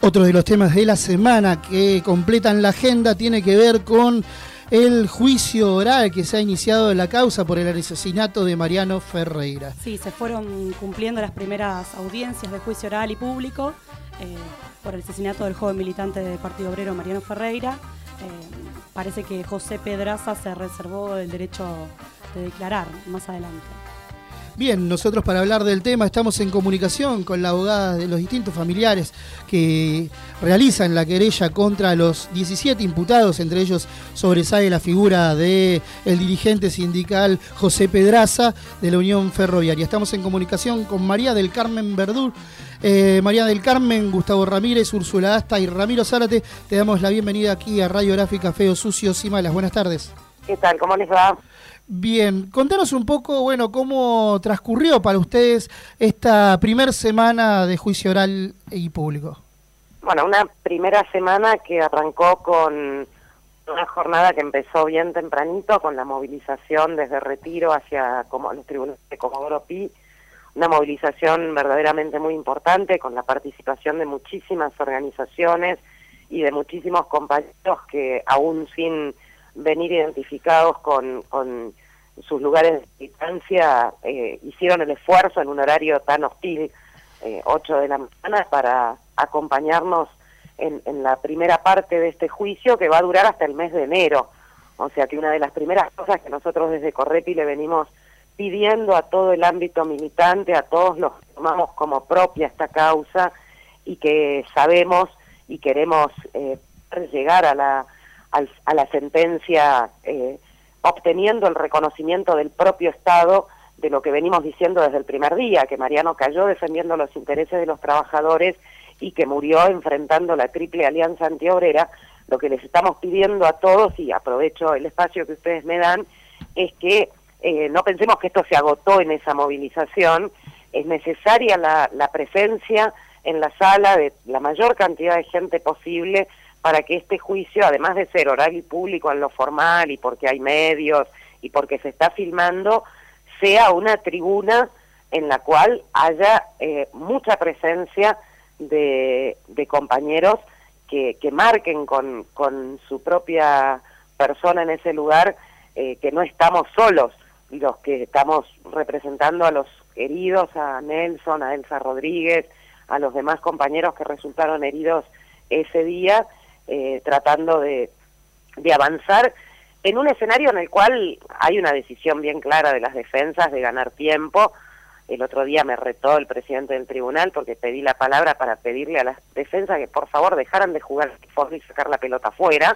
Otro de los temas de la semana que completan la agenda tiene que ver con el juicio oral que se ha iniciado en la causa por el asesinato de Mariano Ferreira. Sí, se fueron cumpliendo las primeras audiencias de juicio oral y público por el asesinato del joven militante del Partido Obrero Mariano Ferreira. Parece que José Pedraza se reservó el derecho de declarar más adelante. Bien, nosotros para hablar del tema estamos en comunicación con la abogada de los distintos familiares que realizan la querella contra los 17 imputados, entre ellos sobresale la figura del dirigente sindical José Pedraza de la Unión Ferroviaria. Estamos en comunicación con María del Carmen Verdur. María del Carmen, Gustavo Ramírez, Úrsula Asta y Ramiro Zárate, te damos la bienvenida aquí a Radiográfica Feos, Sucios y Malas. Buenas tardes. ¿Qué tal? ¿Cómo les va? Bien, contanos un poco, cómo transcurrió para ustedes esta primera semana de juicio oral y público. Bueno, una primera semana que arrancó con una jornada que empezó bien tempranito, con la movilización desde Retiro hacia los tribunales de Comodoro Pi, una movilización verdaderamente muy importante, con la participación de muchísimas organizaciones y de muchísimos compañeros que aún sin venir identificados con sus lugares de militancia, hicieron el esfuerzo en un horario tan hostil, 8 de la mañana, para acompañarnos en la primera parte de este juicio que va a durar hasta el mes de enero. O sea que una de las primeras cosas que nosotros desde Correpi le venimos pidiendo a todo el ámbito militante, a todos los que tomamos como propia esta causa y que sabemos y queremos llegar a la sentencia, obteniendo el reconocimiento del propio Estado de lo que venimos diciendo desde el primer día, que Mariano cayó defendiendo los intereses de los trabajadores y que murió enfrentando la triple alianza antiobrera. Lo que les estamos pidiendo a todos, y aprovecho el espacio que ustedes me dan, es que no pensemos que esto se agotó en esa movilización. Es necesaria la presencia en la sala de la mayor cantidad de gente posible para que este juicio, además de ser oral y público en lo formal y porque hay medios y porque se está filmando, sea una tribuna en la cual haya mucha presencia de compañeros que marquen con su propia persona en ese lugar que no estamos solos los que estamos representando a los heridos, a Nelson, a Elsa Rodríguez, a los demás compañeros que resultaron heridos ese día, tratando de avanzar en un escenario en el cual hay una decisión bien clara de las defensas de ganar tiempo. El otro día me retó el presidente del tribunal porque pedí la palabra para pedirle a las defensas que por favor dejaran de jugar y sacar la pelota afuera,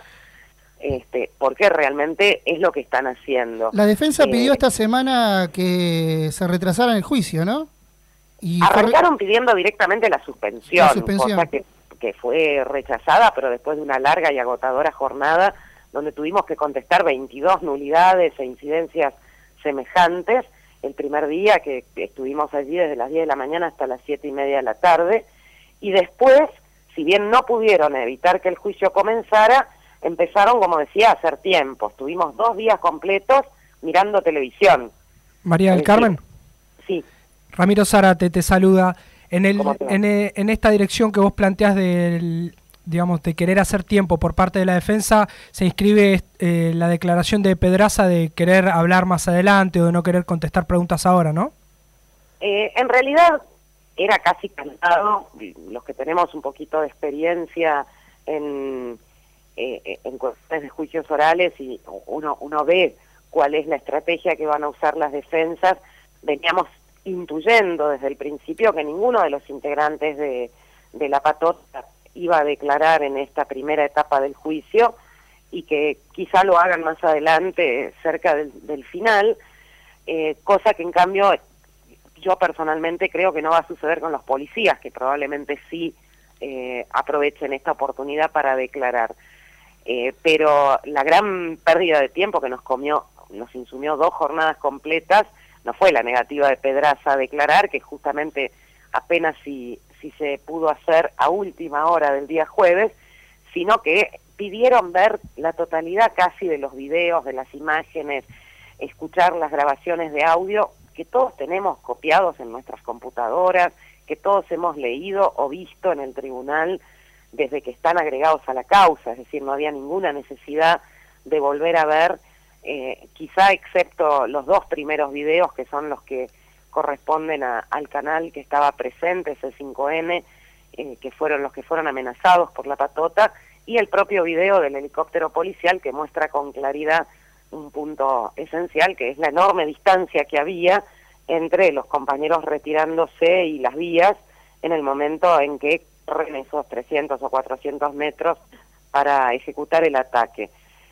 porque realmente es lo que están haciendo. La defensa pidió esta semana que se retrasara el juicio, ¿no? Y arrancaron pidiendo directamente la suspensión. Cosa que fue rechazada, pero después de una larga y agotadora jornada donde tuvimos que contestar 22 nulidades e incidencias semejantes, el primer día que estuvimos allí desde las 10 de la mañana hasta las 7:30 de la tarde, y después, si bien no pudieron evitar que el juicio comenzara, empezaron, como decía, a hacer tiempo. Estuvimos 2 días completos mirando televisión. María del Carmen. Sí. Ramiro Zárate te saluda. En esta dirección que vos planteás de querer hacer tiempo por parte de la defensa, se inscribe la declaración de Pedraza de querer hablar más adelante o de no querer contestar preguntas ahora, ¿no? En realidad era casi cantado. Los que tenemos un poquito de experiencia en cuestiones de juicios orales y uno ve cuál es la estrategia que van a usar las defensas, veníamos intuyendo desde el principio que ninguno de los integrantes de la patota iba a declarar en esta primera etapa del juicio y que quizá lo hagan más adelante, cerca del final, cosa que en cambio yo personalmente creo que no va a suceder con los policías, que probablemente sí aprovechen esta oportunidad para declarar. Pero la gran pérdida de tiempo que nos insumió 2 jornadas completas, no fue la negativa de Pedraza a declarar, que justamente apenas si se pudo hacer a última hora del día jueves, sino que pidieron ver la totalidad casi de los videos, de las imágenes, escuchar las grabaciones de audio que todos tenemos copiados en nuestras computadoras, que todos hemos leído o visto en el tribunal desde que están agregados a la causa, es decir, no había ninguna necesidad de volver a ver, quizá excepto los 2 primeros videos que son los que corresponden al canal que estaba presente, C5N, que fueron los que fueron amenazados por la patota, y el propio video del helicóptero policial que muestra con claridad un punto esencial, que es la enorme distancia que había entre los compañeros retirándose y las vías en el momento en que corren esos 300 o 400 metros para ejecutar el ataque.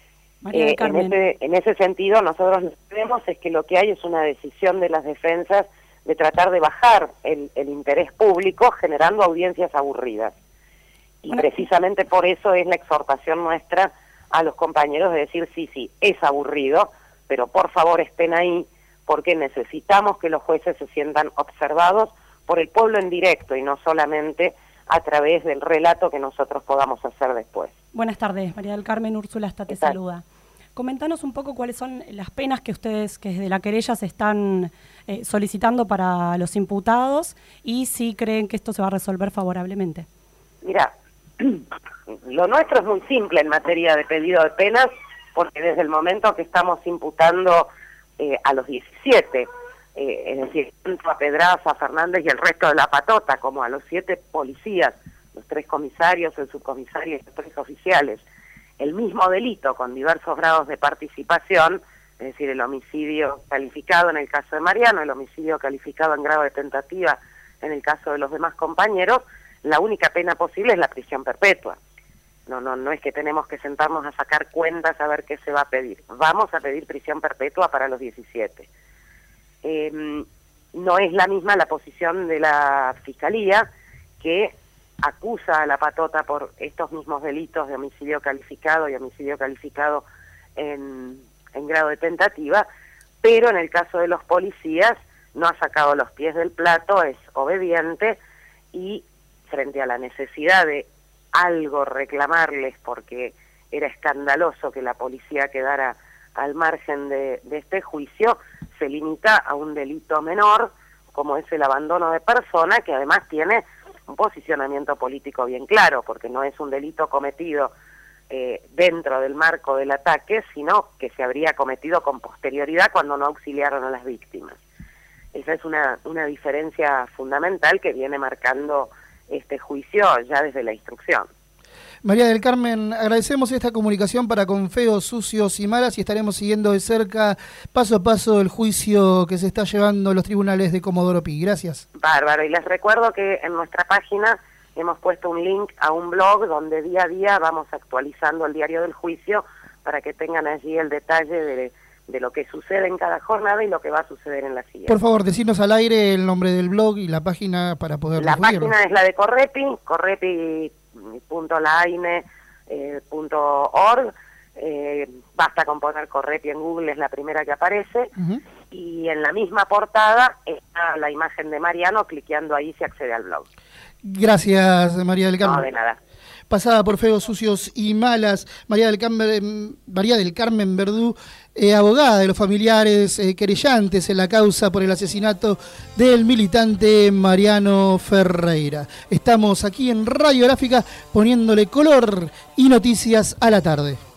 En ese sentido, nosotros lo que vemos es que lo que hay es una decisión de las defensas de tratar de bajar el interés público generando audiencias aburridas. Y precisamente por eso es la exhortación nuestra a los compañeros de decir, sí, es aburrido, pero por favor estén ahí, porque necesitamos que los jueces se sientan observados por el pueblo en directo y no solamente a través del relato que nosotros podamos hacer después. Buenas tardes, María del Carmen. Úrsula hasta te saluda. Comentanos un poco cuáles son las penas que ustedes, que desde la querella se están solicitando para los imputados y si creen que esto se va a resolver favorablemente. Mira, lo nuestro es muy simple en materia de pedido de penas, porque desde el momento que estamos imputando a los 17, es decir, tanto a Pedraza, a Fernández y el resto de la patota, como a los 7 policías, los 3 comisarios, el subcomisario y los 3 oficiales, el mismo delito con diversos grados de participación, es decir, el homicidio calificado en el caso de Mariano, el homicidio calificado en grado de tentativa en el caso de los demás compañeros, la única pena posible es la prisión perpetua. No es que tenemos que sentarnos a sacar cuentas a ver qué se va a pedir. Vamos a pedir prisión perpetua para los 17. No es la misma la posición de la Fiscalía, que acusa a la patota por estos mismos delitos de homicidio calificado y homicidio calificado en grado de tentativa, pero en el caso de los policías no ha sacado los pies del plato, es obediente y frente a la necesidad de algo reclamarles, porque era escandaloso que la policía quedara al margen de este juicio, se limita a un delito menor, como es el abandono de persona, que además tiene un posicionamiento político bien claro, porque no es un delito cometido dentro del marco del ataque, sino que se habría cometido con posterioridad cuando no auxiliaron a las víctimas. Esa es una diferencia fundamental que viene marcando este juicio ya desde la instrucción. María del Carmen, agradecemos esta comunicación para con Feos, Sucios y Malas y estaremos siguiendo de cerca, paso a paso, el juicio que se está llevando a los tribunales de Comodoro Pi. Gracias. Bárbaro, y les recuerdo que en nuestra página hemos puesto un link a un blog donde día a día vamos actualizando el diario del juicio para que tengan allí el detalle de lo que sucede en cada jornada y lo que va a suceder en la siguiente. Por favor, decinos al aire el nombre del blog y la página para poder difundirlo. La página es la de Correpi, correpi.laine.org. Basta con poner Correpi en Google, es la primera que aparece. Y en la misma portada está la imagen de Mariano, cliqueando ahí se accede al blog. Gracias, María del Carmen. No, de nada. Pasada por Feos, Sucios y Malas, María del Carmen Verdú, abogada de los familiares querellantes en la causa por el asesinato del militante Mariano Ferreira. Estamos aquí en Radiográfica poniéndole color y noticias a la tarde.